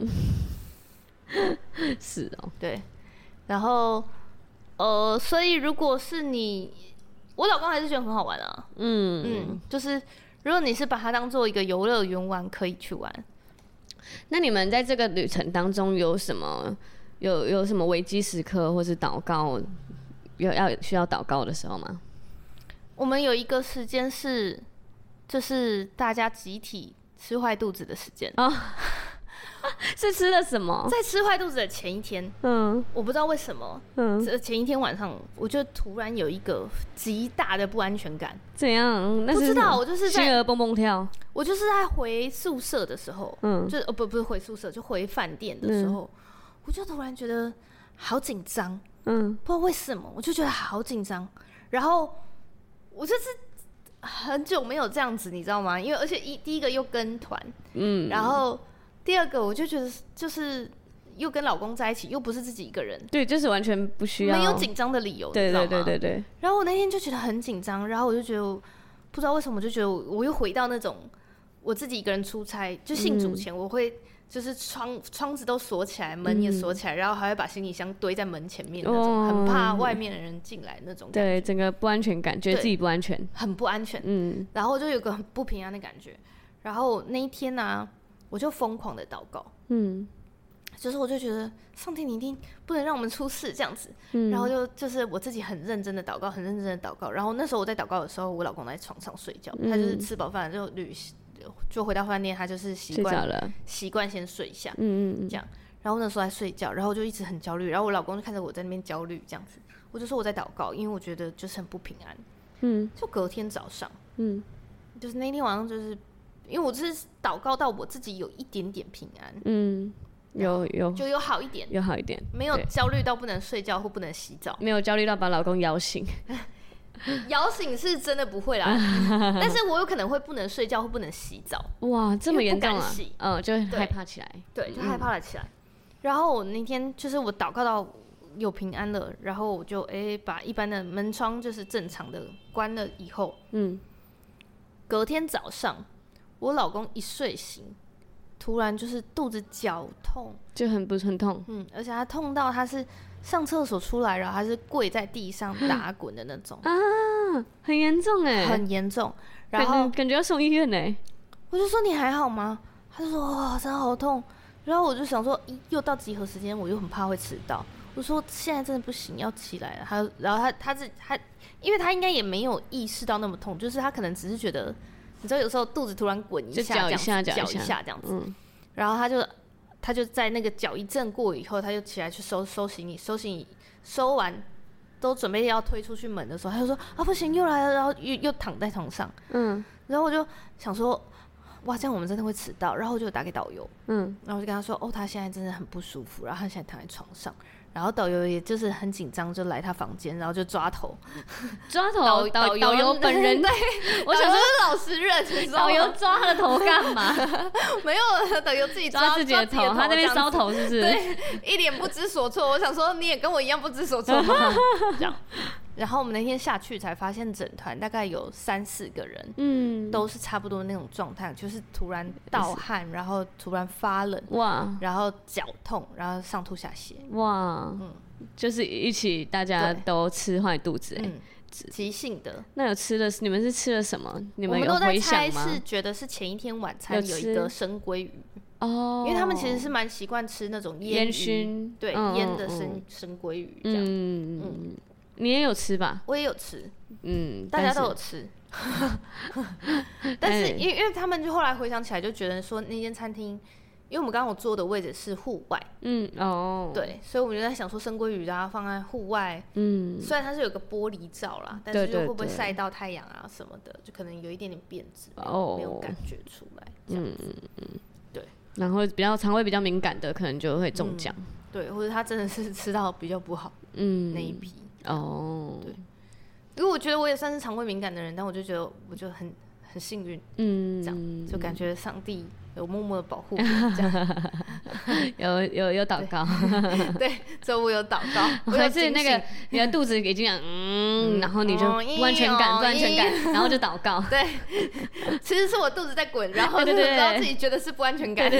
是哦， 对。然后呃，所以如果是你，我老公还是觉得很好玩啊。嗯嗯，就是如果你是把它当做一个游乐园玩，可以去玩。 那你们在这个旅程当中有什么有有什么危机时刻，或是祷告，有要需要祷告的时候吗？ 我们有一个时间是，就是大家集体吃坏肚子的时间啊。 是吃了什么？ 在吃坏肚子的前一天，嗯，我不知道为什么，嗯，前一天晚上我就突然有一个极大的不安全感。 怎样？那是不知道，我就是在心儿蹦蹦跳。 我就是在回宿舍的时候，嗯，就哦不不是回宿舍，就回饭店的时候，嗯，我就突然觉得好紧张，嗯，不知道为什么，我就觉得好紧张，然后我就是很久没有这样子，你知道吗？因为而且一第一个又跟团，嗯，然后。第二个，我就觉得就是又跟老公在一起，又不是自己一个人， 对，就是完全不需要， 没有紧张的理由， 对对对对对。 然后我那天就觉得很紧张，然后我就觉得不知道为什么，我就觉得我又回到那种我自己一个人出差，就信主前，我会就是窗窗子都锁起来，门也锁起来，然后还会把行李箱堆在门前面那种，很怕外面的人进来那种感觉。 对，整个不安全感，觉得自己不安全， 很不安全。嗯，然后就有个很不平安的感觉。然后那一天呢、啊，我就疯狂的祷告。嗯，就是我就觉得上帝你一定不能让我们出事这样子，嗯，然后就就是我自己很认真的祷告，很认真的祷告。然后那时候我在祷告的时候，我老公在床上睡觉，嗯，他就是吃饱饭就旅就回到饭店，他就是习惯习惯先睡一下，嗯嗯这样。然后那时候在睡觉，然后我就一直很焦虑，然后我老公就看着我在那边焦虑这样子，我就说我在祷告，因为我觉得就是很不平安。嗯，就隔天早上，嗯，就是那天晚上就是。因为我就是祷告到我自己有一点点平安，嗯， 有有就有好一点， 有好一点， 没有焦虑到不能睡觉或不能洗澡， 没有焦虑到把老公摇醒， 摇醒是真的不会啦，但是我有可能会不能睡觉或不能洗澡， 哇，这么严重啊，嗯，就害怕起来， 对，就害怕了起来。嗯、然后我那天就是我祷告到有平安了，然后我就哎、欸、把一般的门窗就是正常的关了以后，嗯，隔天早上。我老公一睡醒，突然就是肚子绞痛， 就很不很痛， 嗯，而且他痛到他是上厕所出来，然后他是跪在地上打滚的那种啊，很严重哎， 很严重，然后感觉要送医院哎， 我就说你还好吗？他就说哇，真的好痛，然后我就想说，又到集合时间，我又很怕会迟到，我说现在真的不行，要起来了。他然后他他是他，因为他应该也没有意识到那么痛，就是他可能只是觉得。你知道有时候肚子突然滚一下， 这样子， 搅一下这样子，嗯，然后他就他就在那个搅一阵过以后，他就起来去收收行李，收行李收完都准备要推出去门的时候，他就说啊不行又来了，然后又又躺在床上，嗯，然后我就想说哇这样我们真的会迟到，然后我就打给导游，嗯，然后我就跟他说哦他现在真的很不舒服，然后他现在躺在床上。然后导游也就是很紧张，就来他房间，然后就抓头， 抓头导导导游本人， 对，我想说是老实人， 导游抓他的头干嘛？ 没有，导游自己抓自己的头，他那边搔头是不是？ 对，一脸不知所措。我想说你也跟我一样不知所措吗？这样。然后我们那天下去才发现，整团大概有三四个人，嗯，都是差不多那种状态，就是突然盗汗，然后突然发冷，哇，然后脚痛，然后上吐下泻， 哇，嗯，就是一起大家都吃坏肚子、欸，嗯， 急性的。 那有吃了？你们是吃了什么？你们有回想吗？ 我们都在猜，是觉得是前一天晚餐有一个生鲑鱼。哦，因为他们其实是蛮习惯吃那种烟熏，对，腌、嗯、的生生鲑鱼这样，嗯嗯。你也有吃吧？ 我也有吃，嗯，大家都有吃。但是因为因为他们就后来回想起来，就觉得说那间餐厅因为我们刚刚我坐的位置是户外， 嗯哦， 对，所以我们就在想说生鲑鱼让它放在户外，嗯，虽然它是有个玻璃罩啦，但是就会不会晒到太阳啊什么的，就可能有一点点变质，哦，没有感觉出来，嗯嗯嗯，对。 然后比较肠胃比较敏感的，可能就会中奖、嗯， 对，或者他真的是吃到比较不好，嗯，那一批，哦，对。因为我觉得我也算是肠胃敏感的人，但我就觉得我就很很幸运，嗯，这样就感觉上帝有默默的保护我，这样有有有祷告， 对，所以我有祷告， 还是那个你的肚子已经嗯，然后你就不安全感，不安全感，然后就祷告， 对，其实是我肚子在滚，然后就知道自己觉得是不安全感，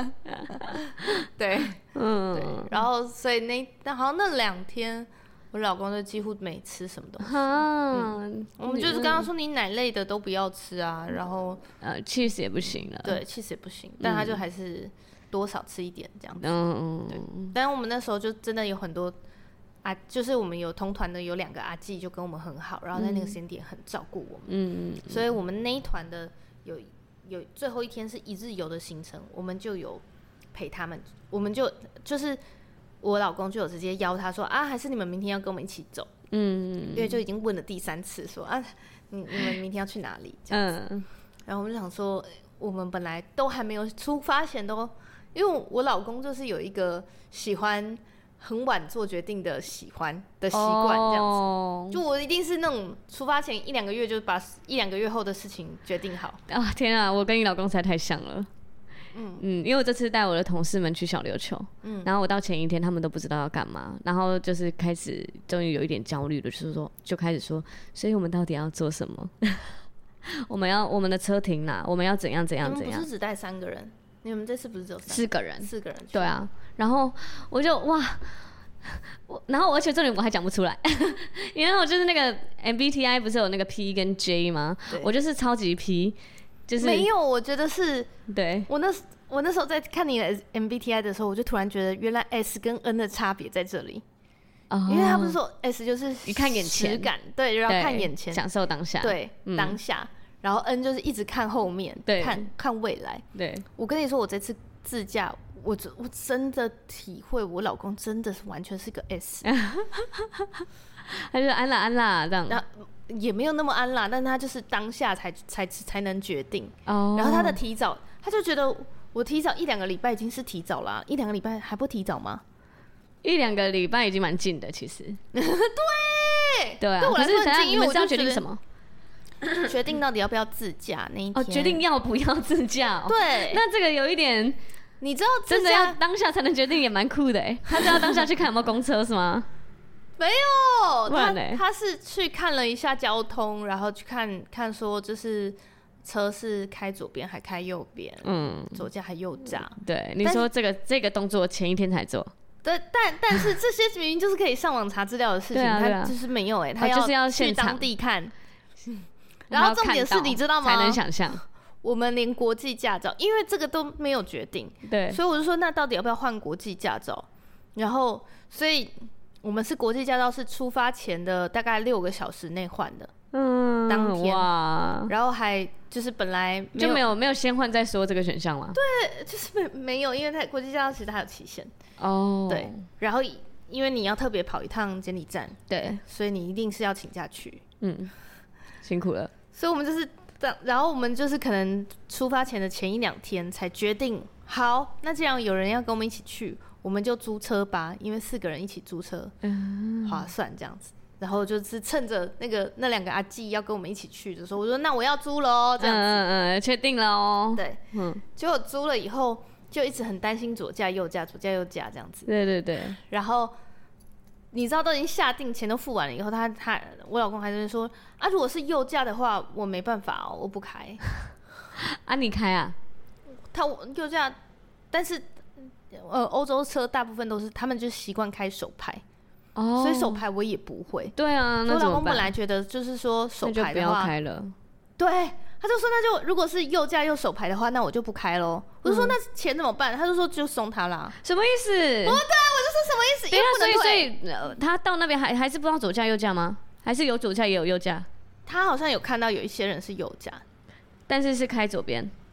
对，嗯，对，然后所以那那好像那两天。我老公就几乎没吃什么东西，嗯，我们就是刚刚说你奶类的都不要吃啊，然后呃 cheese 也不行了， 对 cheese 也不行，但他就还是多少吃一点这样子，嗯对。但是我们那时候就真的有很多啊，就是我们有同团的有两个阿纪就跟我们很好，然后在那个时间点很照顾我们，嗯嗯，所以我们那一团的有有最后一天是一日游的行程，我们就有陪他们，我们就就是。我老公就有直接邀他说啊，还是你们明天要跟我们一起走，嗯，因为就已经问了第三次说啊，你你们明天要去哪里这样子，嗯，然后我们就想说，我们本来都还没有出发前都，因为我老公就是有一个喜欢很晚做决定的喜欢的习惯这样子，哦，就我一定是那种出发前一两个月就把一两个月后的事情决定好。 啊天啊，我跟你老公实在太像了。嗯, 嗯因为我这次带我的同事们去小琉球，嗯，然后我到前一天他们都不知道要干嘛，然后就是开始终于有一点焦虑了，就是说就开始说，所以我们到底要做什么？我们要我们的车停哪？我们要怎样怎样怎样？ 你们不是只带三个人？你们这次不是只有四个人？ 四个人， 对啊。然后我就哇，我然后而且这里我还讲不出来，因为我就是那个 M B T I 不是有那个 P 跟 J 吗？我就是超级 P。就是、 没有，我觉得是， 对我那我那时候在看你的 M B T I 的时候，我就突然觉得原来 S 跟 N 的差别在这里，哦，因为他不是说 S 就是你看眼前实感，对，然后看眼前， 享受当下， 对，嗯、当下，然后 N 就是一直看后面，对，看看未来。 对， 我跟你说，我这次自驾，我我真的体会，我老公真的是完全是个 S， 他就安啦安啦这样。 也没有那么安啦，但他就是当下才才才能决定。哦、然后他的提早，他就觉得我提早一两个礼拜已经是提早啦，一两个礼拜还不提早吗？ 一两个礼拜已经蛮近的，其实。 对。 对啊。 对我来说很近，因为我知道决定什么？ 决定到底要不要自驾那一天。 哦，决定要不要自驾、哦。 对。 那这个有一点， 你知道真的要当下才能决定，也蛮酷的哎。他就要当下去看有没有公车是吗？ 没有，他他是去看了一下交通，然后去看看说，就是车是开左边还开右边，嗯，左驾还右驾。 对，你说这个这个动作前一天才做， 对，但但是这些明明就是可以上网查资料的事情， 啊啊、 他就是没有哎、欸，他就是要去当地看。然后重点是你知道吗？ 才能想象。 我们连国际驾照，因为这个都没有决定， 对， 所以我就说，那到底要不要换国际驾照？然后，所以。我们是国际驾照，是出发前的大概六个小时内换的，嗯，当天，哇，然后还就是本来没就没有没有先换再说这个选项吗？ 对，就是没没有，因为它国际驾照其实还有期限哦，对，然后因为你要特别跑一趟监理站， 对， 所以你一定是要请假去， 嗯，辛苦了， 所以我们就是这样，然后我们就是可能出发前的前一两天才决定，好，那既然有人要跟我们一起去。我们就租车吧，因为四个人一起租车，嗯，划算这样子。然后就是趁着那个那两个阿纪要跟我们一起去的时候，我说那我要租了哦，这样子， 嗯嗯，确定了哦。 对，嗯。结果租了以后，就一直很担心左驾右驾，左驾右驾这样子。 对对对。 然后你知道都已经下定钱都付完了以后，他他我老公还在说啊，如果是右驾的话，我没办法哦，我不开。 啊，你开啊？ 他右驾，但是。呃，欧洲车大部分都是他们就习惯开手排，哦，所以手排我也不会。 对啊，那我老公本来觉得就是说手排的话， 那就不要开了。 对，他就说那就如果是右驾右手排的话，那我就不开咯。我就说、嗯、那钱怎么办？他就说就送他啦。 什么意思？ 我对，我就说什么意思？因为不能退。 所以所以、呃、他到那边还还是不知道左驾右驾吗？还是有左驾也有右驾？ 他好像有看到有一些人是右驾， 但是是开左边。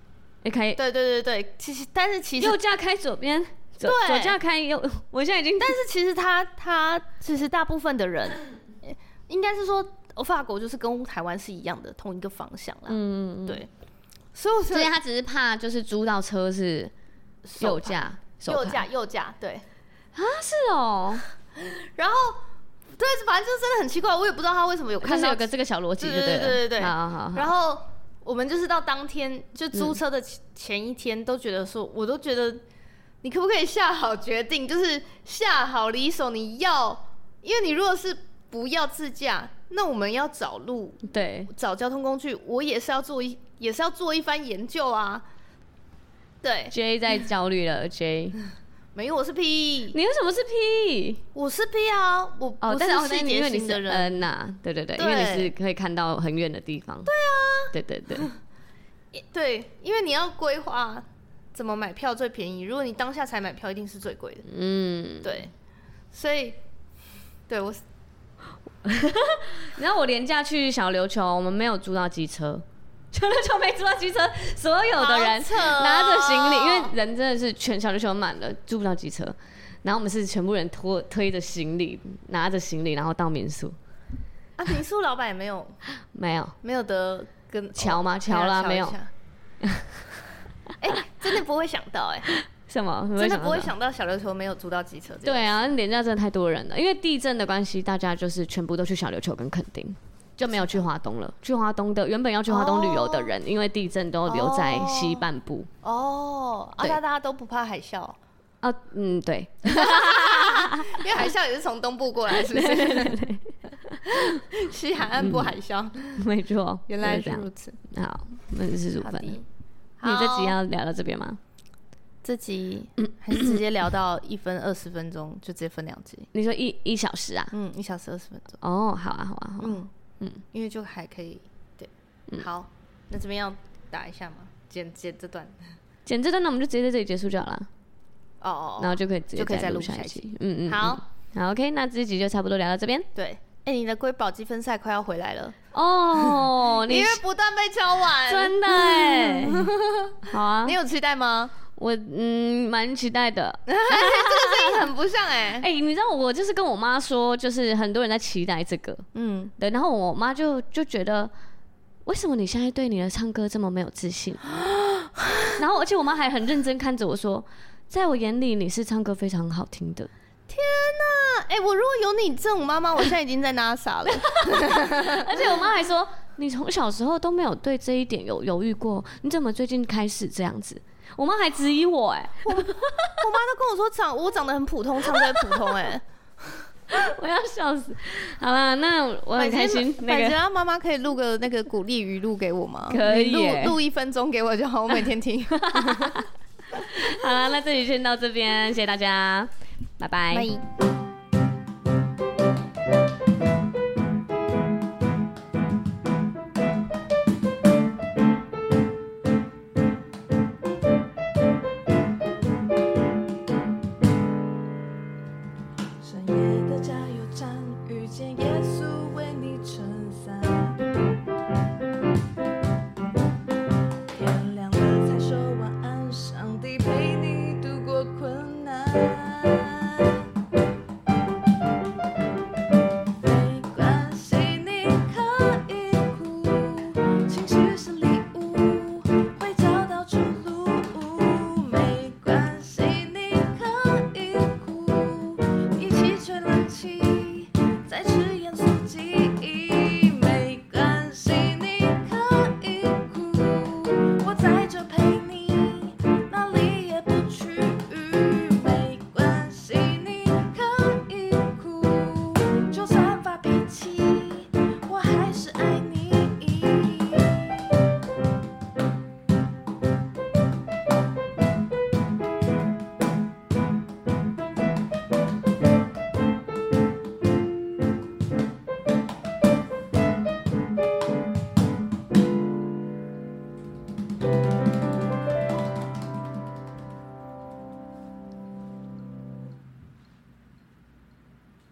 开对对对对，其实但是其实右驾开左边，左左驾开右，我现在已经， 但是其实他他其实大部分的人，应该是说法国就是跟台湾是一样的同一个方向啦，嗯对，所以我所以他只是怕就是租到车是右驾， 右驾右驾，对啊是哦， 然后。对，反正就真的很奇怪，我也不知道他为什么有看到， 就是有个这个小逻辑，对对对对对。 好好好。 然后我们就是到当天就租车的前一天，都觉得说，嗯、我都觉得你可不可以下好决定，就是下好离手，你要，因为你如果是不要自驾，那我们要找路， 对， 找交通工具，我也是要做一，也是要做一番研究啊。对 ，J 在焦虑了 ，J。 没有，我是 P。 你为什么是 P？ 我是 P 啊，我不是细节型的人。 N 呐，对对对，因为你是可以看到很远的地方。 对啊， 对对对， 对，因为你要规划怎么买票最便宜。如果你当下才买票，一定是最贵的。嗯，对，所以，对我， 你知道我连假去小琉球，我们没有租到机车。小琉球没租到机车，所有的人拿着行李，因为人真的是全小琉球满了，租不到机车。然后我们是全部人拖推着行李，拿着行李，然后到民宿。 啊，民宿老板也没有， 没有， 没有得跟瞧吗？瞧啦，没有。 哎，真的不会想到哎， 什么？ 真的不会想到小琉球没有租到机车。 对啊，连假真的太多人了，因为地震的关系，大家就是全部都去小琉球跟垦丁。就没有去花东了。去花东的原本要去花东旅游的人， oh. 因为地震都留在西半部。 哦，啊，大家都不怕海啸。 啊，嗯，对。 因为海啸也是从东部过来，是不是？对对对西海岸部海啸、 嗯，没错。 原来是如此。 好，我们是十五分。你这集要聊到这边吗？ 这集还是直接聊到一分二十分钟，就直接分两集。 你说一一小时啊？ 嗯，一小时二十分钟。 哦，好啊，好啊，好啊。 嗯。嗯，因为就还可以，对，嗯、好，那这边要打一下吗？剪剪这段， 剪这段，那我们就直接在这里结束就好了。 哦哦， 然后就可以直接再录下一期。嗯嗯，好，好 ，OK， 那这一集就差不多聊到这边。 对，哎、欸，你的瑰宝积分赛快要回来了哦， 因为不断被敲完， 真的哎，好啊， 你有期待吗？ 我嗯蛮期待的， 这个声音很不像哎、欸、 哎、欸，你知道我就是跟我妈说，就是很多人在期待这个，嗯，对，然后我妈就就觉得，为什么你现在对你的唱歌这么没有自信？然后而且我妈还很认真看着我说，在我眼里你是唱歌非常好听的。 天哪，哎、欸，我如果有你这种妈妈，我现在已经在 NASA 了。 而且我妈还说，你从小时候都没有对这一点有犹豫过，你怎么最近开始这样子？我妈还质疑我哎、欸， 我我妈都跟我说长我长得很普通，唱歌普通哎、 欸，我要笑死。好啦，那我很开心。那个， 那妈妈可以录个那个鼓励语录给我吗？ 可以、 欸，录录一分钟给我就好，我每天听。 好啦，那这集先到这边，谢谢大家，拜拜。 拜。